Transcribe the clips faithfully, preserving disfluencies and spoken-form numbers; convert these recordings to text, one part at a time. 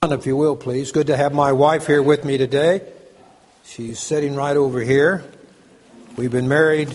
If you will, please. Good to have my wife here with me today. She's sitting right over here. We've been married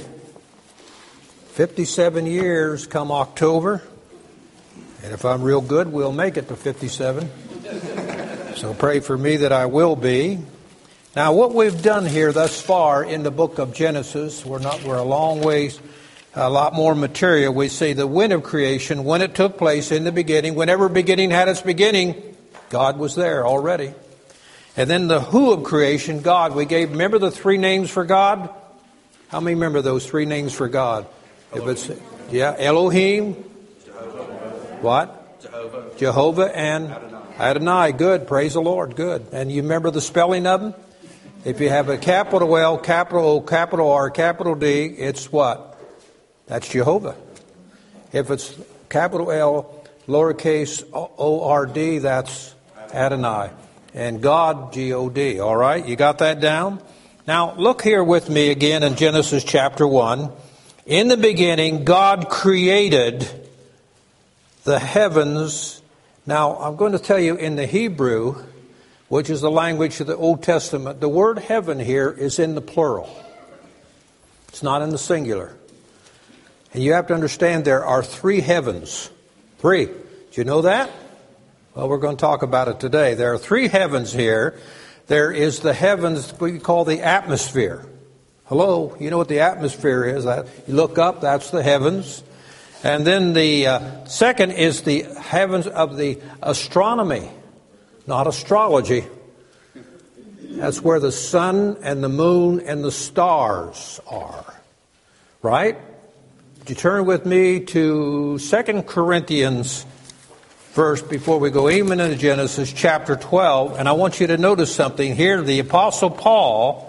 fifty-seven years come October. And if I'm real good, we'll make it to fifty-seven. So pray for me that I will be. Now, what we've done here thus far in the book of Genesis, we're not we're a long ways, a lot more material. We see the when of creation, when it took place in the beginning, whenever beginning had its beginning, God was there already. And then the who of creation, God. We gave, remember the three names for God? How many remember those three names for God? If it's, yeah, Elohim. Jehovah. What? Jehovah. Jehovah and Adonai. Adonai. Good. Praise the Lord. Good. And you remember the spelling of them? If you have a capital L, capital O, capital R, capital D, it's what? That's Jehovah. If it's capital L, lowercase O R D, that's Adonai. And God, G O D. All right? You got that down? Now, look here with me again in Genesis chapter one. In the beginning, God created the heavens. Now, I'm going to tell you in the Hebrew, which is the language of the Old Testament, the word heaven here is in the plural. It's not in the singular. And you have to understand there are three heavens. Three. Do you know that? Well, we're going to talk about it today. There are three heavens here. There is the heavens we call the atmosphere. Hello, you know what the atmosphere is? That you look up, that's the heavens. And then the uh, second is the heavens of the astronomy, not astrology. That's where the sun and the moon and the stars are. Right? Would you turn with me to Second Corinthians first before we go even into Genesis chapter twelve. And I want you to notice something here. The Apostle Paul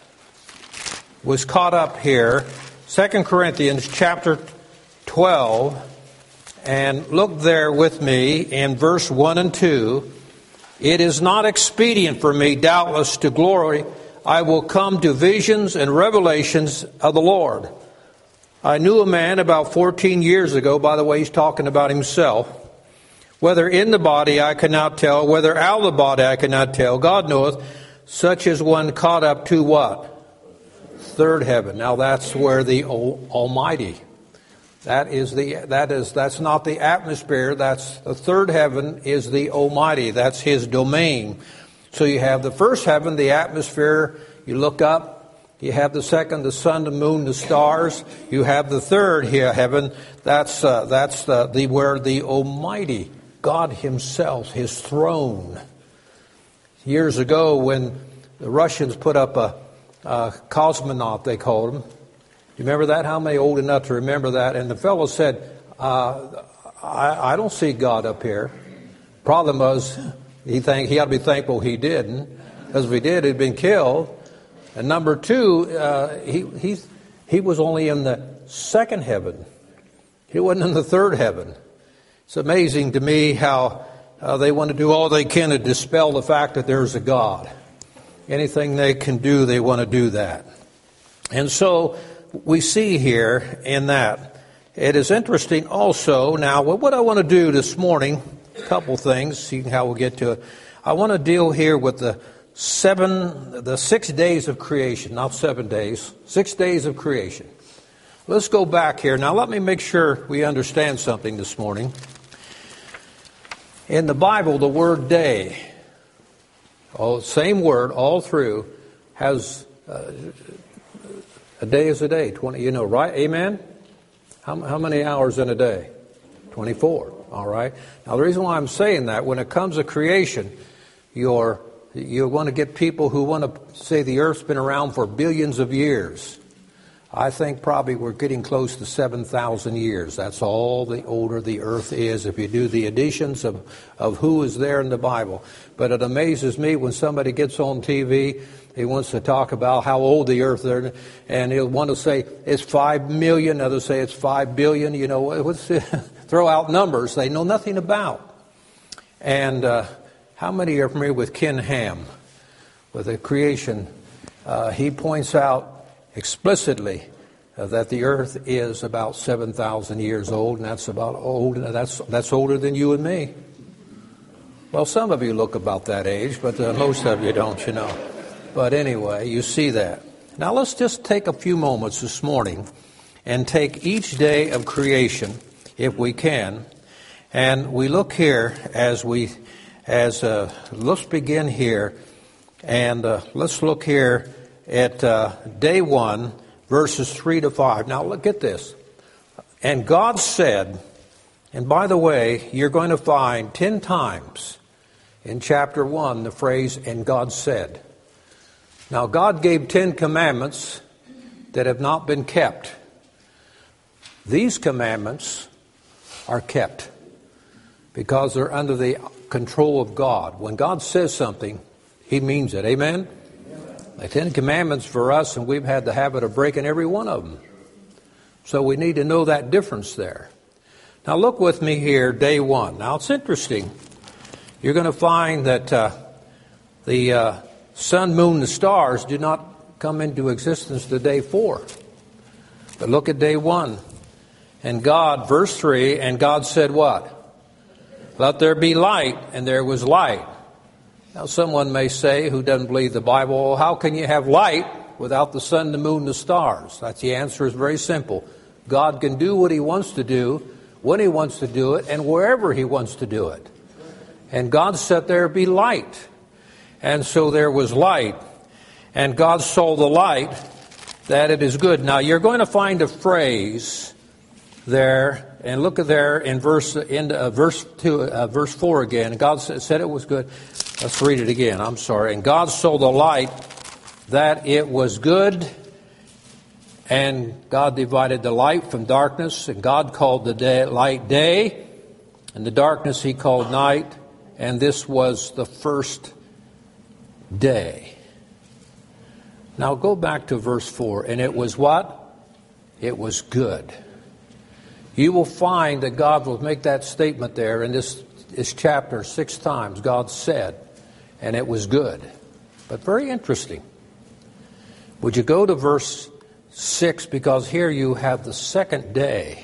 was caught up here. Second Corinthians chapter twelve. And look there with me in verse one and two. It is not expedient for me, doubtless, to glory. I will come to visions and revelations of the Lord. I knew a man about fourteen years ago, by the way, he's talking about himself. Whether in the body I cannot tell, whether out of the body I cannot tell. God knoweth, such as one caught up to what? Third heaven. Now that's where the Almighty. That is the that is that's not the atmosphere. That's the third heaven is the Almighty. That's His domain. So you have the first heaven, the atmosphere. You look up. You have the second, the sun, the moon, the stars. You have the third here, heaven. That's uh, that's the, the where the Almighty, God Himself, His throne. Years ago, when the Russians put up a, a cosmonaut, they called him. You remember that? How many old enough to remember that? And the fellow said, uh, I, I don't see God up here. Problem was, he think he ought to be thankful he didn't, because if he did, he'd been killed. And number two, uh, he he he was only in the second heaven. He wasn't in the third heaven. It's amazing to me how uh, they want to do all they can to dispel the fact that there's a God. Anything they can do, they want to do that. And so we see here in that. It is interesting also. Now, what I want to do this morning, a couple things, see how we'll get to it. I want to deal here with the seven, the six days of creation, not seven days, six days of creation. Let's go back here. Now, let me make sure we understand something this morning. In the Bible, the word day, oh, same word all through, has uh, a day is a day. Twenty, you know, right? Amen. How, how many hours in a day? Twenty-four. All right. Now, the reason why I'm saying that, when it comes to creation, you're you want to get people who want to say the earth's been around for billions of years. I think probably we're getting close to seven thousand years. That's all the older the earth is if you do the additions of, of who is there in the Bible. But it amazes me when somebody gets on T V, he wants to talk about how old the earth is, and he'll want to say it's five million, others say it's five billion. You know, what's, throw out numbers they know nothing about. And uh, how many are familiar with Ken Ham, with the creation? Uh, he points out explicitly uh, that the earth is about seven thousand years old, and that's about old. That's that's older than you and me. Well, some of you look about that age, but uh, most of you don't, you know. But anyway, you see that. Now let's just take a few moments this morning and take each day of creation, if we can, and we look here as we, as uh, let's begin here, and uh, let's look here at uh, day one, verses three to five. Now look at this. And God said, and by the way, you're going to find ten times in chapter one the phrase, and God said. Now God gave ten commandments that have not been kept. These commandments are kept because they're under the control of God. When God says something, He means it. Amen? The Ten Commandments for us, and we've had the habit of breaking every one of them. So we need to know that difference there. Now look with me here, day one. Now it's interesting. You're going to find that uh, the uh, sun, moon, the stars do not come into existence to day four. But look at day one. And God, verse three, and God said what? Let there be light, and there was light. Now someone may say, who doesn't believe the Bible, well, how can you have light without the sun, the moon, the stars? That's the answer is very simple. God can do what He wants to do, when He wants to do it, and wherever He wants to do it. And God said there be light. And so there was light. And God saw the light, that it is good. Now you're going to find a phrase there, and look at there in verse in uh, verse two, uh, verse four again. God said it was good. Let's read it again. I'm sorry. And God saw the light, that it was good. And God divided the light from darkness, and God called the day, light day, and the darkness He called night, and this was the first day. Now go back to verse four, and it was what? It was good. You will find that God will make that statement there in this, this chapter six times. God said, and it was good. But very interesting. Would you go to verse six, because here you have the second day.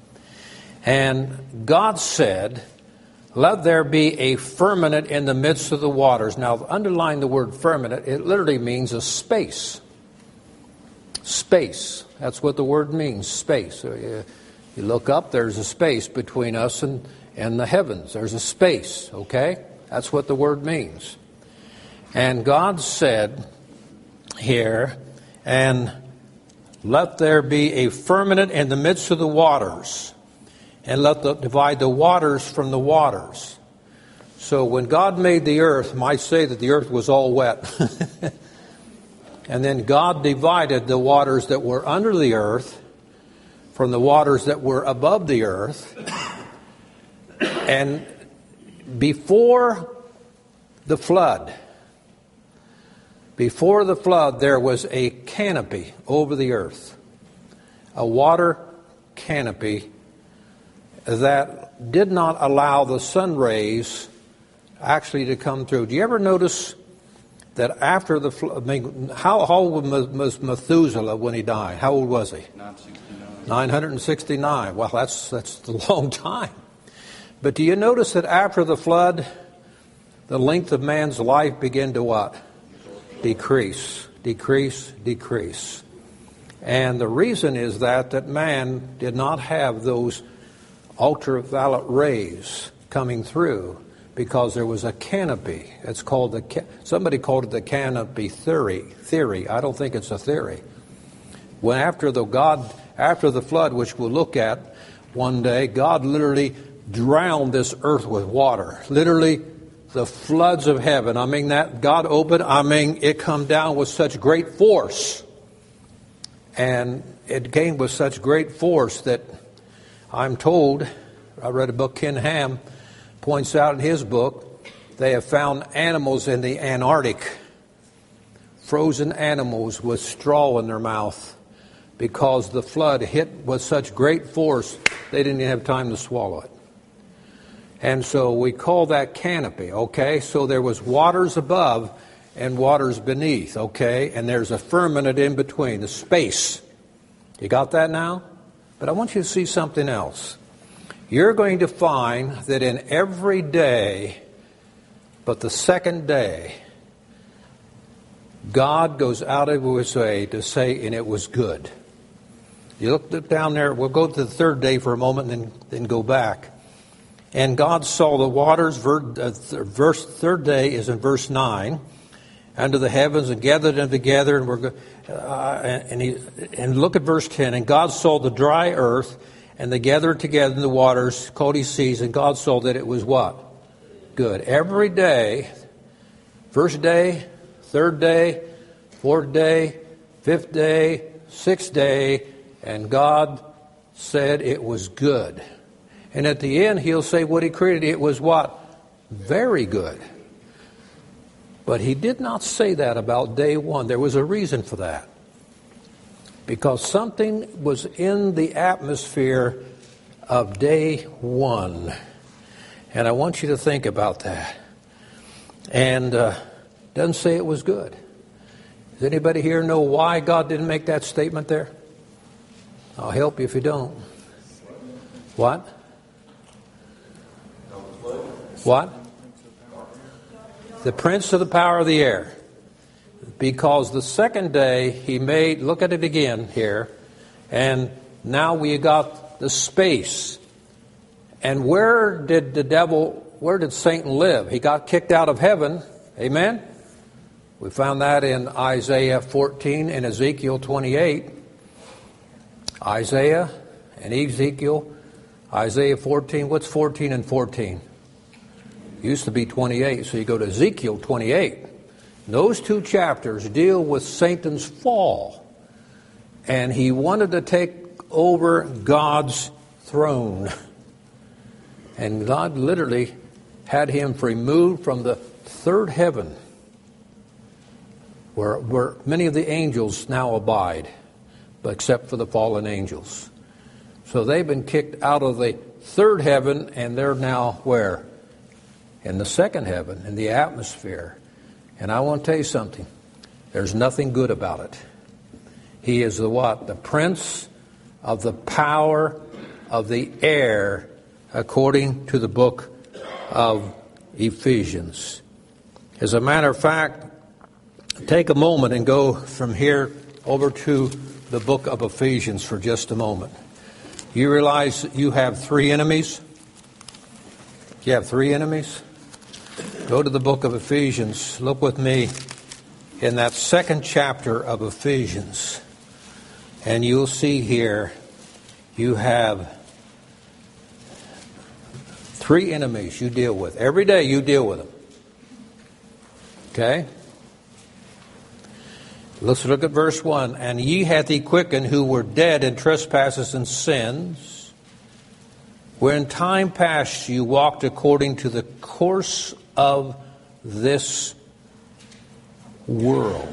And God said, let there be a firmament in the midst of the waters. Now, underline the word firmament. It literally means a space. Space. That's what the word means, space. So you, you look up, there's a space between us and, and the heavens. There's a space, okay? That's what the word means. And God said here, and let there be a firmament in the midst of the waters, and let the, divide the waters from the waters. So when God made the earth, might say that the earth was all wet. And then God divided the waters that were under the earth from the waters that were above the earth. And before the flood, before the flood, there was a canopy over the earth, a water canopy that did not allow the sun rays actually to come through. Do you ever notice that after the flood, I mean, how, how old was Methuselah when he died? How old was he? nine hundred sixty-nine. Well, that's, that's a long time. But do you notice that after the flood, the length of man's life began to what? Decrease, decrease, decrease. And the reason is that, that man did not have those ultraviolet rays coming through because there was a canopy. It's called the, somebody called it the canopy theory. Theory. I don't think it's a theory. When after the God, after the flood, which we'll look at one day, God literally drowned this earth with water. Literally, the floods of heaven. I mean, that God opened, I mean, it come down with such great force. And it came with such great force that I'm told, I read a book, Ken Ham points out in his book, they have found animals in the Antarctic, frozen animals with straw in their mouth, because the flood hit with such great force, they didn't even have time to swallow it. And so we call that canopy, okay? So there was waters above and waters beneath, okay? And there's a firmament in between, the space. You got that now? But I want you to see something else. You're going to find that in every day But the second day, God goes out of his way to say, and it was good. You look down there, we'll go to the third day for a moment and then, then go back. And God saw the waters, verse third day is in verse nine, under the heavens and gathered them together. And we're uh, and he and look at verse ten. And God saw the dry earth, and they gathered together in the waters, called he seas. And God saw that it was what? Good. Every day, first day, third day, fourth day, fifth day, sixth day, and God said it was good. And at the end, he'll say what he created, it was what? Very good. But he did not say that about day one. There was a reason for that. Because something was in the atmosphere of day one. And I want you to think about that. And uh, doesn't say it was good. Does anybody here know why God didn't make that statement there? I'll help you if you don't. What? What? The prince of the power of the air. Because the second day he made, look at it again here, and now we got the space. And where did the devil, where did Satan live? He got kicked out of heaven. Amen? We found that in Isaiah fourteen and Ezekiel twenty-eight. Isaiah and Ezekiel. Isaiah fourteen, what's fourteen and fourteen? Used to be twenty-eight, so you go to Ezekiel twenty-eight. Those two chapters deal with Satan's fall. And he wanted to take over God's throne. And God literally had him removed from the third heaven, where, where many of the angels now abide, but except for the fallen angels. So they've been kicked out of the third heaven, and they're now where? In the second heaven, in the atmosphere. And I want to tell you something. There's nothing good about it. He is the what? The prince of the power of the air, according to the book of Ephesians. As a matter of fact, take a moment and go from here over to the book of Ephesians for just a moment. You realize you have three enemies? You have three enemies? Go to the book of Ephesians. Look with me in that second chapter of Ephesians. And you'll see here you have three enemies you deal with. Every day you deal with them. Okay? Let's look at verse one. And ye hath he quickened who were dead in trespasses and sins, where in time past you walked according to the course of this world.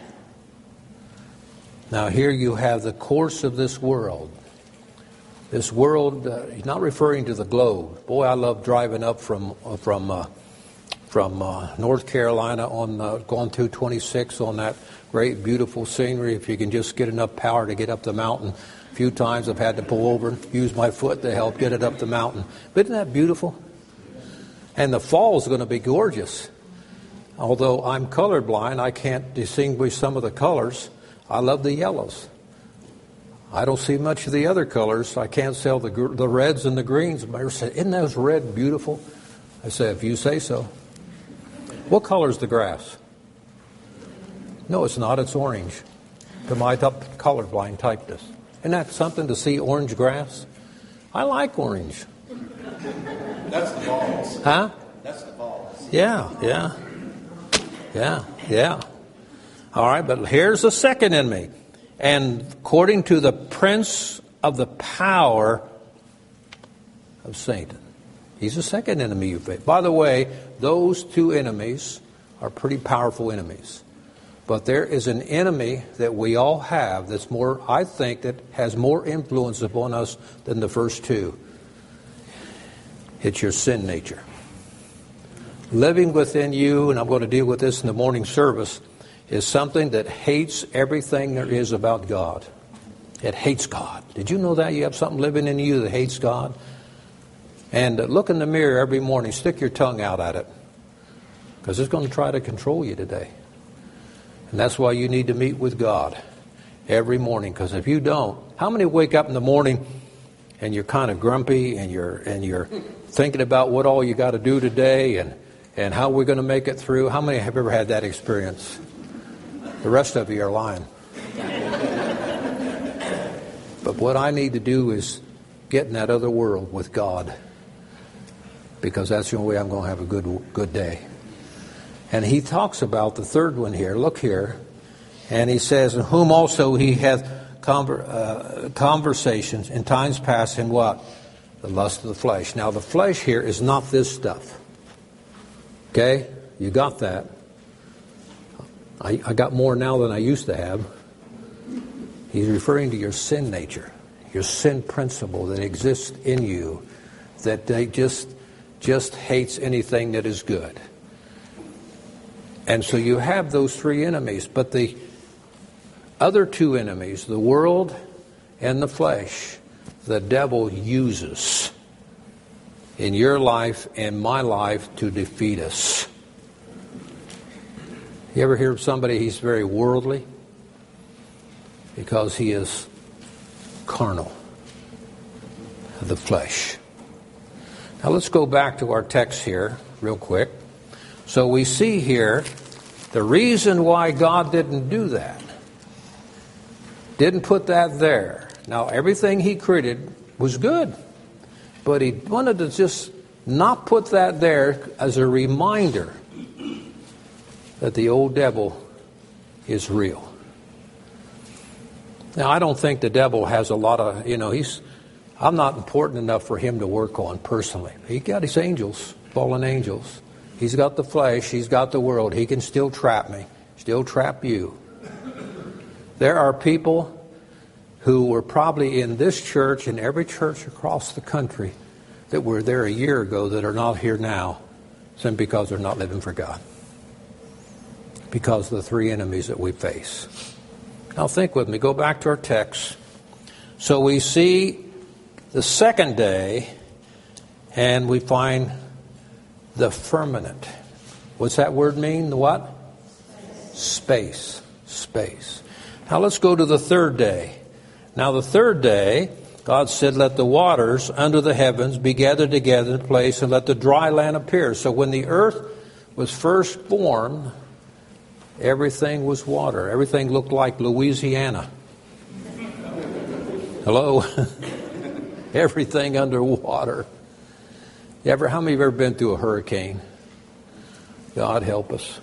Now here you have the course of this world. This world, uh, he's not referring to the globe. Boy, I love driving up from uh, from uh, from uh, North Carolina on uh, going through twenty-six on that great, beautiful scenery. If you can just get enough power to get up the mountain. A few times I've had to pull over and use my foot to help get it up the mountain. But isn't that beautiful? And the fall is going to be gorgeous. Although I'm colorblind, I can't distinguish some of the colors. I love the yellows. I don't see much of the other colors. I can't sell the the reds and the greens. My wife said, "Isn't those red beautiful?" I said, "If you say so." What color is the grass? No, it's not. It's orange. To my top colorblind typist. Isn't that something to see orange grass? I like orange. That's the balls. Huh? That's the balls. Yeah, yeah. Yeah, yeah. All right, but here's the second enemy. And according to the prince of the power of Satan. He's the second enemy you face. By the way, those two enemies are pretty powerful enemies. But there is an enemy that we all have that's more, I think, that has more influence upon us than the first two. It's your sin nature. Living within you, and I'm going to deal with this in the morning service, is something that hates everything there is about God. It hates God. Did you know that? You have something living in you that hates God? And look in the mirror every morning. Stick your tongue out at it. Because it's going to try to control you today. And that's why you need to meet with God every morning. Because if you don't, how many wake up in the morning and you're kind of grumpy and you're and you're thinking about what all you got to do today and, and how we're going to make it through? How many have ever had that experience? The rest of you are lying. But what I need to do is get in that other world with God. Because that's the only way I'm going to have a good good day. And he talks about the third one here. Look here. And he says, in whom also he hath conver- uh, conversations in times past in what? The lust of the flesh. Now the flesh here is not this stuff. Okay? You got that. I, I got more now than I used to have. He's referring to your sin nature. Your sin principle that exists in you. That they just, just hates anything that is good. And so you have those three enemies. But the other two enemies, the world and the flesh, the devil uses in your life and my life to defeat us. You ever hear of somebody, he's very worldly? Because he is carnal, of the flesh. Now let's go back to our text here real quick. So we see here the reason why God didn't do that. Didn't put that there. Now everything he created was good. But he wanted to just not put that there as a reminder that the old devil is real. Now I don't think the devil has a lot of, you know, he's, I'm not important enough for him to work on personally. He got his angels, fallen angels. He's got the flesh. He's got the world. He can still trap me, still trap you. There are people who were probably in this church and every church across the country that were there a year ago that are not here now simply because they're not living for God. Because of the three enemies that we face. Now think with me. Go back to our text. So we see the second day and we find the firmament. What's that word mean? The what? Space. Space. Now let's go to the third day. Now the third day, God said, let the waters under the heavens be gathered together in a place and let the dry land appear. So when the earth was first formed, everything was water. Everything looked like Louisiana. Hello? Everything underwater. You ever, how many of you have ever been through a hurricane? God help us.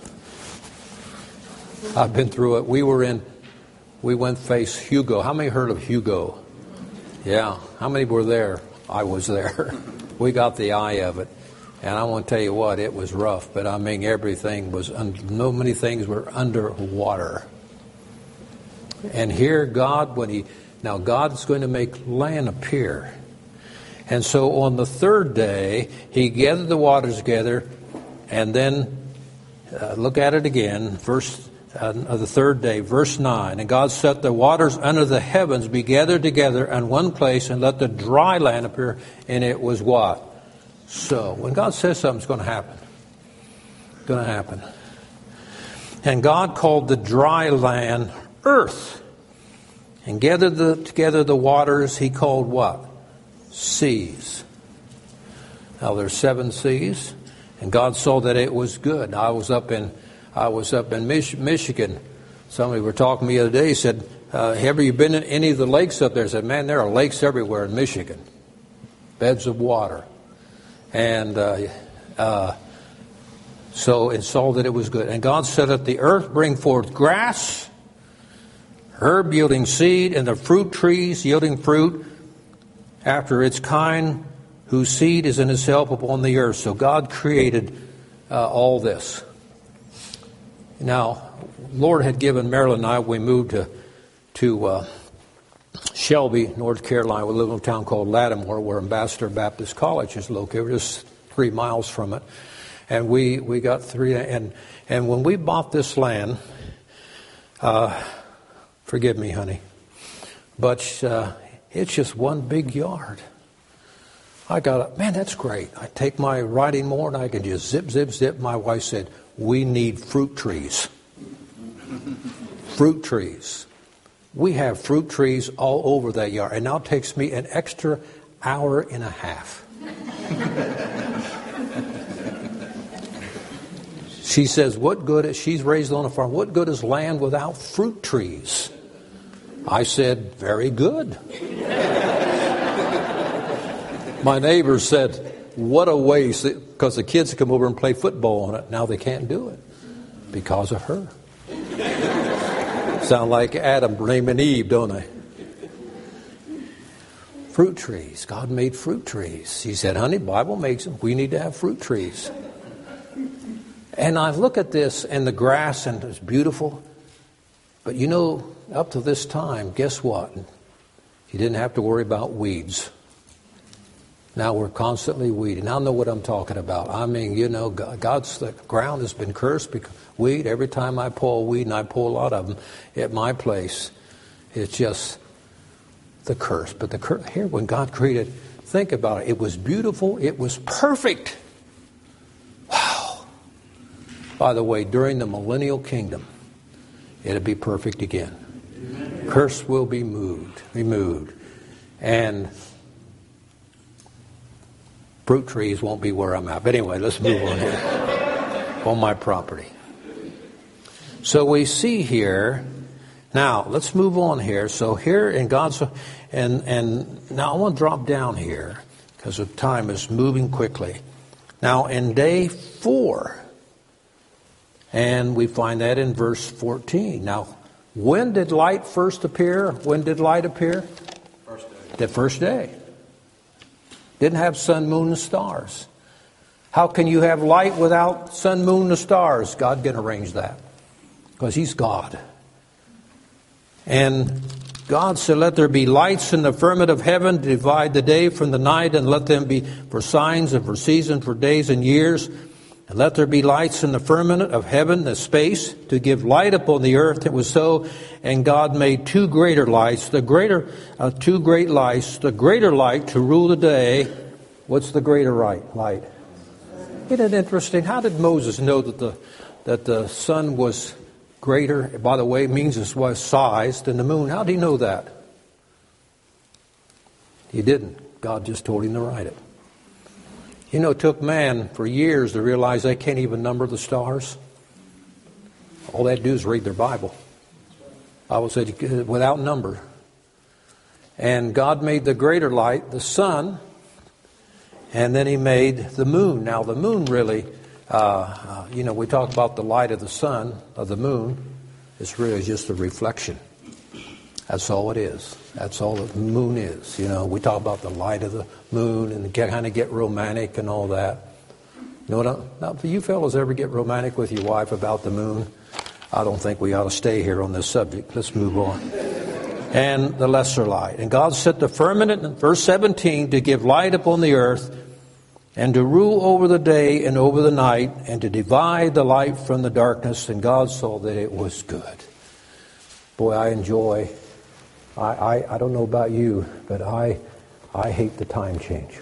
I've been through it. We were in, we went face Hugo. How many heard of Hugo? Yeah. How many were there? I was there. We got the eye of it. And I want to tell you what, it was rough. But I mean, everything was, no many things were underwater. And here God, when he, now God's going to make land appear. And so on the third day, he gathered the waters together, and then, uh, look at it again, verse uh, of the third day, verse nine. And God set the waters under the heavens be gathered together in one place, and let the dry land appear. And it was what? So. When God says something's going to happen, it's going to happen. And God called the dry land earth, and gathered the, together the waters he called what? Seas. Now there's seven seas, and God saw that it was good. I was up in, I was up in Mich- Michigan. Somebody were talking to me the other day. Said, uh, "Have you been in any of the lakes up there?" I said, "Man, there are lakes everywhere in Michigan, beds of water." And uh, uh, so it saw that it was good. And God said, "Let the earth bring forth grass, herb yielding seed, and the fruit trees yielding fruit after its kind, whose seed is in itself upon the earth." So God created uh, all this. Now, Lord had given Marilyn and I, we moved to to uh, Shelby, North Carolina. We live in a town called Lattimore, where Ambassador Baptist College is located. We're just three miles from it. And we, we got three, and, and when we bought this land, uh, forgive me, honey, but uh, it's just one big yard. I got, man, that's great. I take my riding mower and I can just zip, zip, zip. My wife said, we need fruit trees. Fruit trees. We have fruit trees all over that yard. And now it takes me an extra hour and a half. She says, what good is, she's raised on a farm, what good is land without fruit trees? I said, very good. My neighbor said, what a waste, because the kids come over and play football on it. Now they can't do it because of her. Sound like Adam blaming Eve, don't they? Fruit trees. God made fruit trees. He said, honey, Bible makes them. We need to have fruit trees. And I look at this and the grass, and it's beautiful. But you know, up to this time, guess what? You didn't have to worry about weeds. Now we're constantly weeding. I know what I'm talking about. I mean, you know, God's the ground has been cursed because weed. Every time I pull a weed, and I pull a lot of them at my place, it's just the curse. But the curse here, when God created, think about it. It was beautiful. It was perfect. Wow. By the way, during the millennial kingdom, it'll be perfect again. Amen. Curse will be moved, removed, and fruit trees won't be where I'm at. But anyway, let's move on here. On my property. So we see here, now let's move on here. So here in God's, and, and now I want to drop down here because the time is moving quickly. Now in day four, and we find that in verse fourteen. Now, when did light first appear? When did light appear? First day. The first day. Didn't have sun, moon, and stars. How can you have light without sun, moon, and stars? God can arrange that. Because He's God. And God said, let there be lights in the firmament of heaven to divide the day from the night, and let them be for signs and for seasons, for days and years. And let there be lights in the firmament of heaven, the space, to give light upon the earth. It was so. And God made two greater lights, the greater, uh, two great lights, the greater light to rule the day. What's the greater light? Light. Isn't it interesting? How did Moses know that the that the sun was greater? By the way, it means it was size than the moon. How did he know that? He didn't. God just told him to write it. You know, it took man for years to realize they can't even number the stars. All they had to do is read their Bible. The Bible said without number. And God made the greater light, the sun, and then He made the moon. Now the moon really, uh, uh, you know, we talk about the light of the sun, of the moon. It's really just a reflection. That's all it is. That's all the moon is. You know, we talk about the light of the moon and get, kind of get romantic and all that. You know what? Now, if you fellows ever get romantic with your wife about the moon, I don't think we ought to stay here on this subject. Let's move on. And the lesser light. And God set the firmament, in verse seventeen, to give light upon the earth, and to rule over the day and over the night, and to divide the light from the darkness. And God saw that it was good. Boy, I enjoy... I, I, I don't know about you, but I I hate the time change.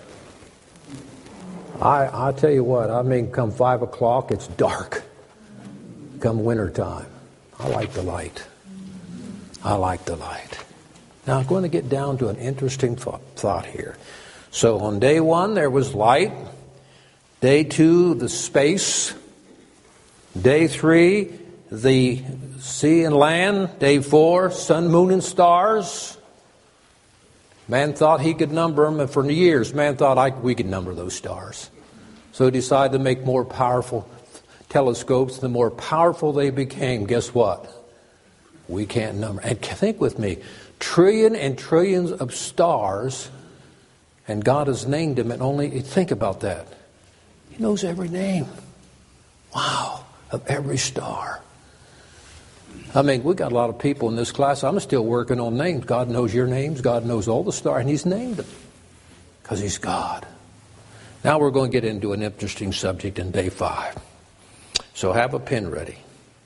I I'll tell you what, I mean, come five o'clock, it's dark. Come winter time, I like the light. I like the light. Now I'm going to get down to an interesting thought, thought here. So on day one, there was light. Day two, the space. Day three, the sea and land. Day four, sun, moon, and stars. Man thought he could number them, and for years man thought I, we could number those stars. So he decided to make more powerful telescopes. The more powerful they became, guess what? We can't number. And think with me, trillion and trillions of stars, and God has named them, and only, think about that. He knows every name. Wow, of every star. I mean, we got a lot of people in this class. I'm still working on names. God knows your names. God knows all the stars, and He's named them because He's God. Now we're going to get into an interesting subject in day five. So have a pen ready.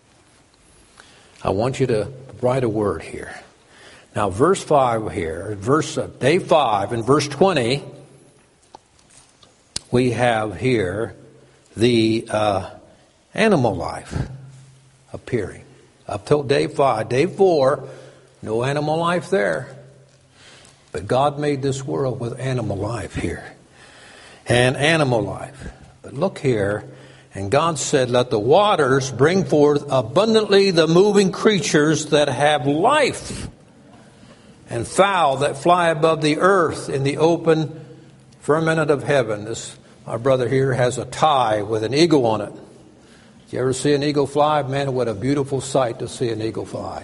I want you to write a word here. Now, verse five here, verse uh, day five, in verse twenty, we have here the uh, animal life appearing. Up till day five. Day four, no animal life there. But God made this world with animal life here. And animal life. But look here. And God said, let the waters bring forth abundantly the moving creatures that have life, and fowl that fly above the earth in the open firmament of heaven. This, our brother here has a tie with an eagle on it. Did you ever see an eagle fly? Man, what a beautiful sight to see an eagle fly.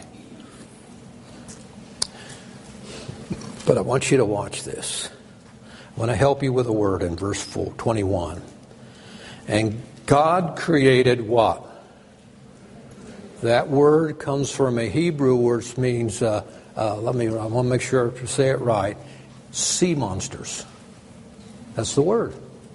But I want you to watch this. I want to help you with a word in verse twenty-one. And God created what? That word comes from a Hebrew word, which means, uh, uh, let me, I want to make sure to say it right, sea monsters. That's the word.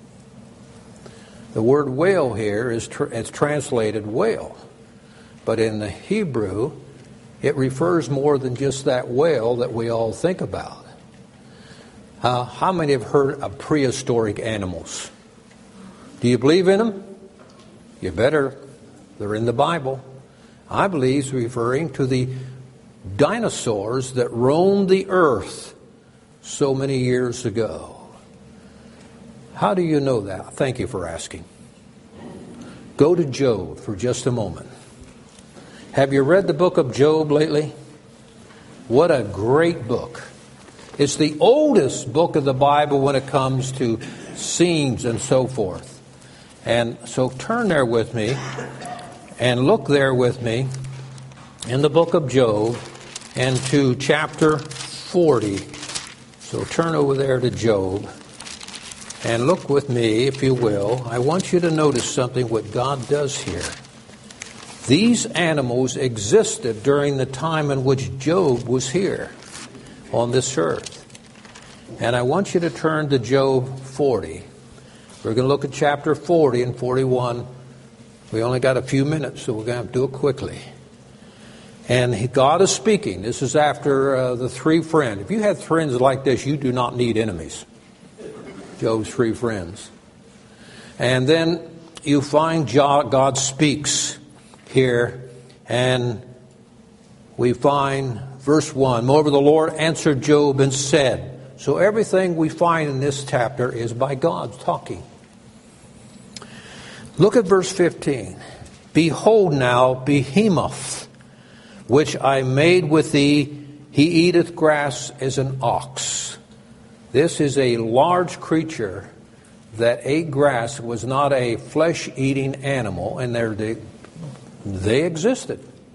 The word whale here is tr- it's translated whale. But in the Hebrew, it refers more than just that whale that we all think about. Uh, how many have heard of prehistoric animals? Do you believe in them? You better. They're in the Bible. I believe it's referring to the dinosaurs that roamed the earth so many years ago. How do you know that? Thank you for asking. Go to Job for just a moment. Have you read the book of Job lately? What a great book. It's the oldest book of the Bible when it comes to scenes and so forth. And so turn there with me and look there with me in the book of Job and to chapter forty. So turn over there to Job and look with me, if you will. I want you to notice something what God does here. These animals existed during the time in which Job was here on this earth. And I want you to turn to Job forty. We're going to look at chapter forty and forty-one. We only got a few minutes, so we're going to have to do it quickly. And he, God is speaking. This is after uh, the three friends. If you had friends like this, you do not need enemies. Job's three friends. And then you find God speaks here, and we find verse one. Moreover, the Lord answered Job and said. So everything we find in this chapter is by God talking. Look at verse fifteen. Behold now, Behemoth, which I made with thee, he eateth grass as an ox. This is a large creature that ate grass, was not a flesh-eating animal, and they, they existed.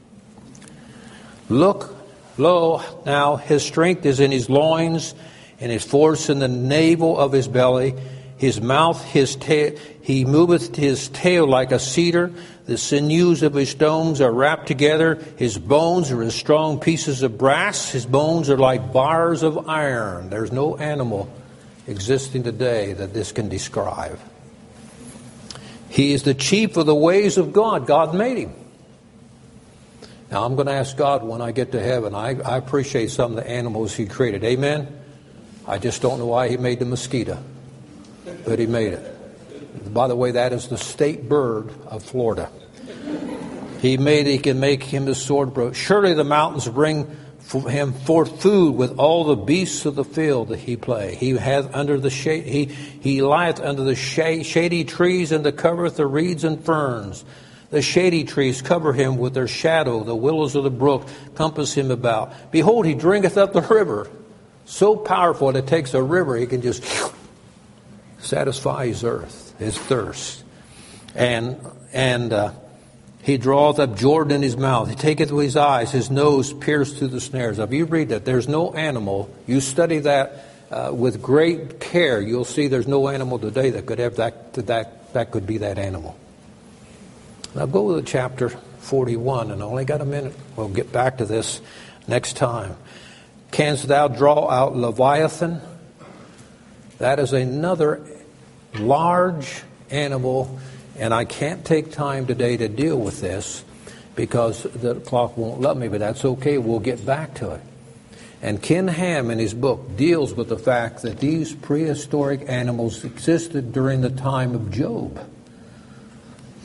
Look, lo, now his strength is in his loins, and his force in the navel of his belly. His mouth, his tail, he moveth his tail like a cedar. The sinews of his stones are wrapped together. His bones are as strong pieces of brass. His bones are like bars of iron. There's no animal existing today that this can describe. He is the chief of the ways of God. God made him. Now I'm going to ask God when I get to heaven. I, I appreciate some of the animals he created. Amen? I just don't know why he made the mosquito. But he made it. By the way, that is the state bird of Florida. He made, he can make him his sword broke. Surely the mountains bring for him forth food with all the beasts of the field that he play. He hath under the shade, he, he lieth under the shade, shady trees and the covereth the reeds and ferns. The shady trees cover him with their shadow. The willows of the brook compass him about. Behold, he drinketh up the river. So powerful that it takes a river, he can just satisfy his earth, his thirst. And and uh, he draweth up Jordan in his mouth. He taketh with his eyes, his nose pierced through the snares. Now, if you read that, there's no animal. You study that uh, with great care. You'll see there's no animal today that could have that, that, that could be that animal. Now go to chapter forty-one, and I only got a minute. We'll get back to this next time. Canst thou draw out Leviathan? That is another large animal, and I can't take time today to deal with this because the clock won't let me, but that's okay. We'll get back to it. And Ken Ham in his book deals with the fact that these prehistoric animals existed during the time of Job.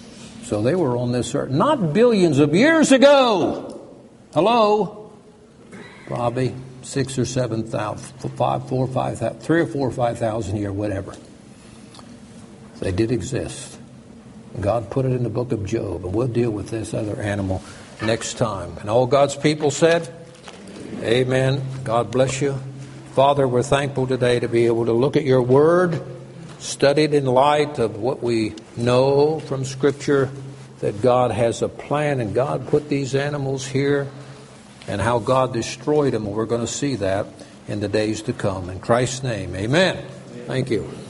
So they were on this earth, not billions of years ago. Hello? Probably six or seven thousand, five, four, five, three or four or five thousand year, whatever. They did exist. God put it in the book of Job, and we'll deal with this other animal next time. And all God's people said, amen. God bless you. Father, we're thankful today to be able to look at your word, study it in light of what we know from Scripture, that God has a plan, and God put these animals here, and how God destroyed them. We're going to see that in the days to come. In Christ's name, amen. Thank you.